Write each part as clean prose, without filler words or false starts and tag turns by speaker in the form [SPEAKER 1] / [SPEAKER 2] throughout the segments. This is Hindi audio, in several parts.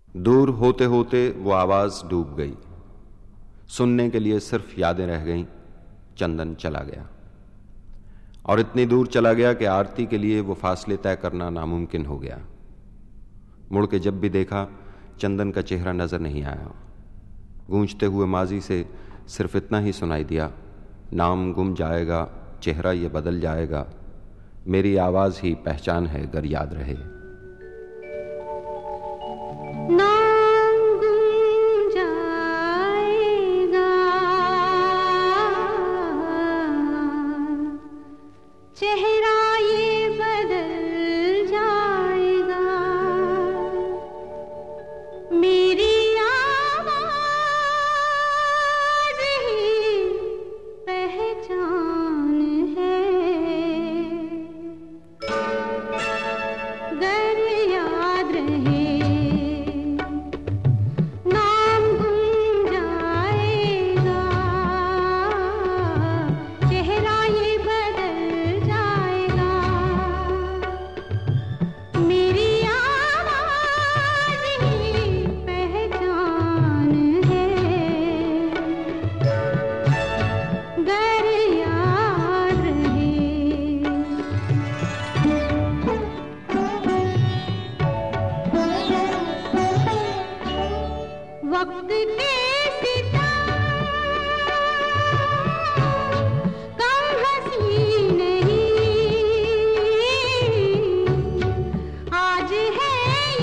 [SPEAKER 1] दूर होते होते वो आवाज डूब गई। सुनने के लिए सिर्फ यादें रह गईं। चंदन चला गया और इतनी दूर चला गया कि आरती के लिए वो फासले तय करना नामुमकिन हो गया। मुड़ के जब भी देखा, चंदन का चेहरा नजर नहीं आया। गूंजते हुए माजी से सिर्फ इतना ही सुनाई दिया, नाम गुम जाएगा, चेहरा ये बदल जाएगा, मेरी आवाज ही पहचान है गर याद रहे।
[SPEAKER 2] चेहरा ये बदल जाएगा, मेरी आवाज ही पहचान है, गर याद रहे नाम गुम जाएगा, चेहरा ये बदल वक्त के सितारे कम हंसी नहीं, आज है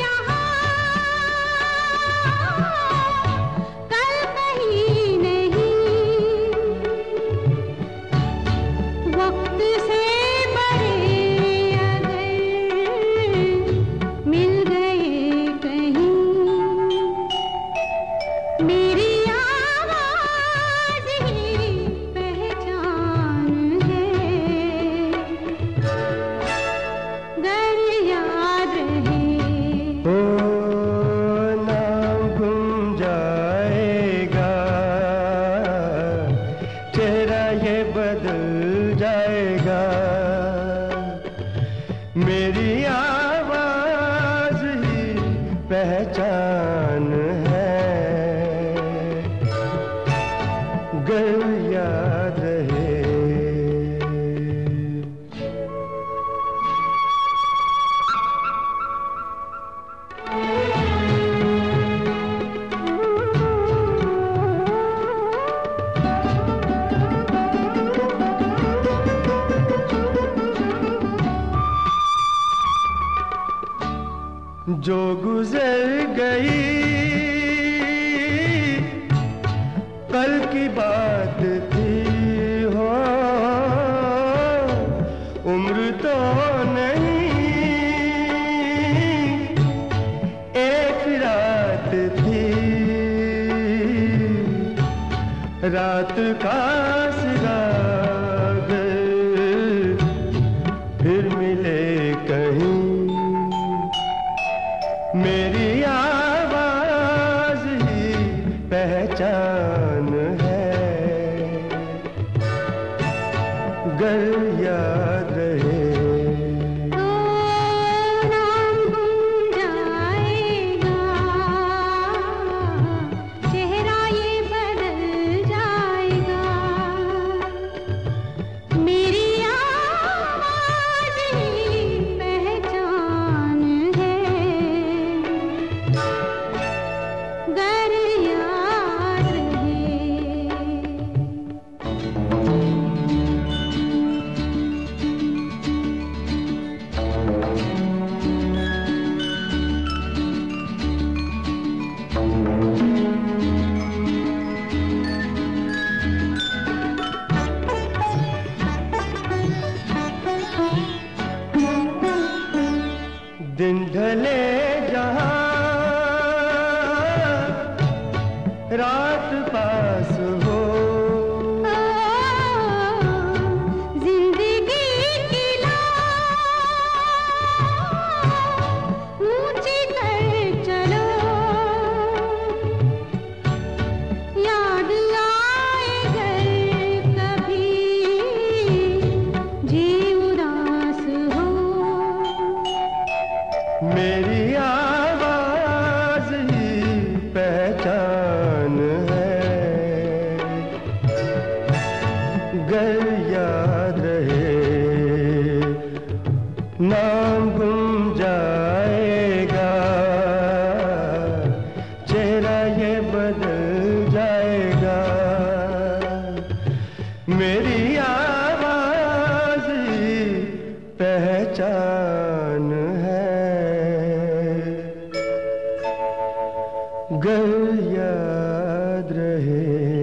[SPEAKER 2] यहाँ कल कहीं नहीं, वक्त से बड़े अगर मिल गए कहीं, मेरी आवाज ही पहचान है, गर याद रहे।
[SPEAKER 3] ओ नाम गुम जाएगा, चेहरा ये बदल जाएगा, मेरी आवाज ही पहचान है, गर याद रहे। जो गुजर गई कल की बात थी, हो उम्र तो नहीं एक रात थी, रात का सिरागर फिर मिले कहीं, मेरी आवाज ही पहचान है, गर याद रहे।
[SPEAKER 2] नाम गुम जाएगा, चेहरा ये बदल जाएगा,
[SPEAKER 3] नाम गुम जाएगा, चेहरा ये बदल जाएगा, मेरी आवाज ही पहचान है। गर याद रहे